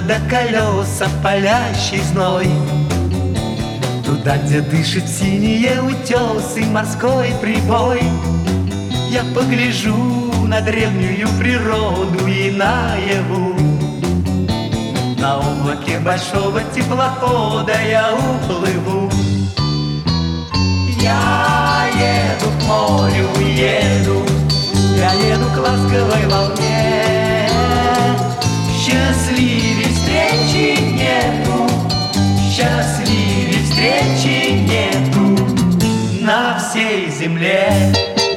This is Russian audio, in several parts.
до колеса палящий зной. Туда, где дышит синие утесы, морской прибой. Я погляжу на древнюю природу и наяву. На облаке большого теплохода я уплыву. Я еду к морю, еду, я еду к ласковой волне. Счастливей встречи нету, счастливей встречи нету на всей земле.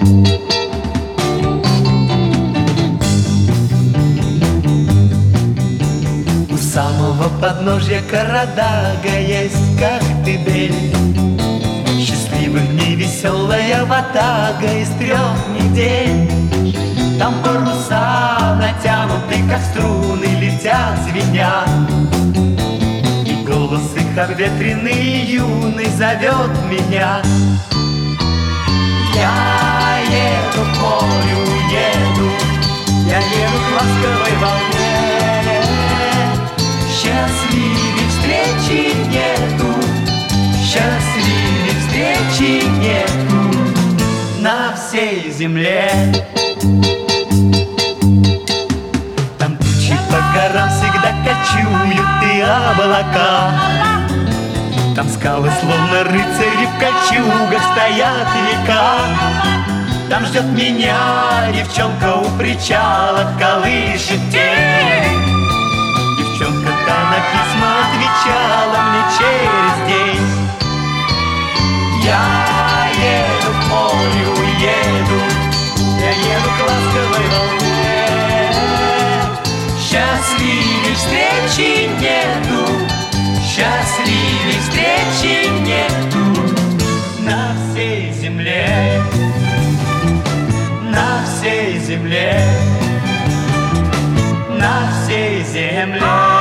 У самого подножья Карадага есть Коктебель. Счастливых дней веселая ватага из 3 недель. Там паруса натянуты, как струны, летят, звенят. И голос их обветренный и юный зовет меня. Я еду к морю, еду, я еду к ласковой волне. Счастливей встречи нету, счастливей встречи нету на всей земле. Там тучи по горам всегда кочуют и облака. Там скалы, словно рыцари в кольчугах, стоят века. Там ждет меня девчонка у причала, колышет тень. Девчонка-то на письма отвечала мне через день. Я еду к морю, еду, я еду к ласковой волне. Счастливей встречи нету, счастливей встречи нету на всей земле, на всей земле, на всей земле.